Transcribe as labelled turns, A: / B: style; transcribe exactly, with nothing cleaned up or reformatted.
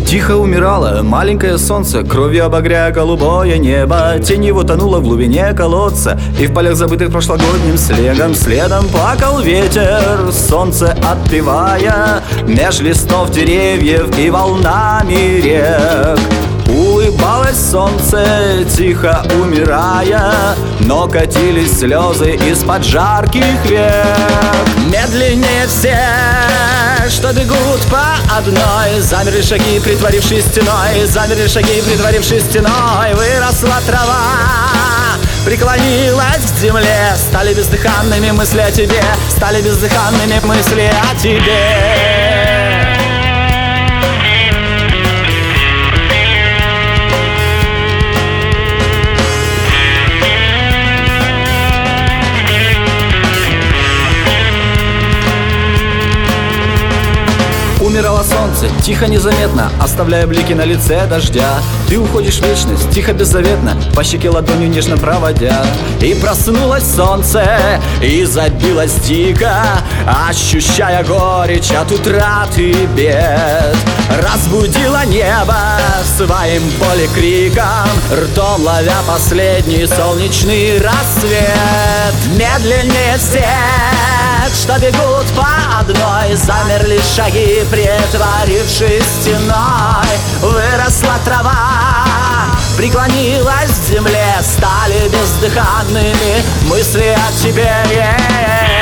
A: Тихо умирало маленькое солнце, кровью обогряя голубое небо. Тень его тонула в глубине колодца, и в полях забытых прошлогодним снегом следом плакал ветер, солнце отпевая меж листов деревьев и волнами рек. Улыбалось солнце, тихо умирая, но катились слезы из-под жарких век. Медленнее все, что бегут по одной, замерли шаги, притворившись стеной, замерли шаги, притворившись стеной. Выросла трава, преклонилась к земле, стали бездыханными мысли о тебе, стали бездыханными мысли о тебе. Умирало солнце, тихо, незаметно, оставляя блики на лице дождя. Ты уходишь в вечность, тихо, беззаветно, по щеке ладонью нежно проводя. И проснулось солнце, и забилось дико, ощущая горечь от утраты бед. Разбудило небо своим поликриком, ртом ловя последний солнечный рассвет. Медленнее всех, что бегут по одной, замерли шаги, притворившись стеной. Выросла трава, преклонилась к земле, стали бездыханными мысли о тебе.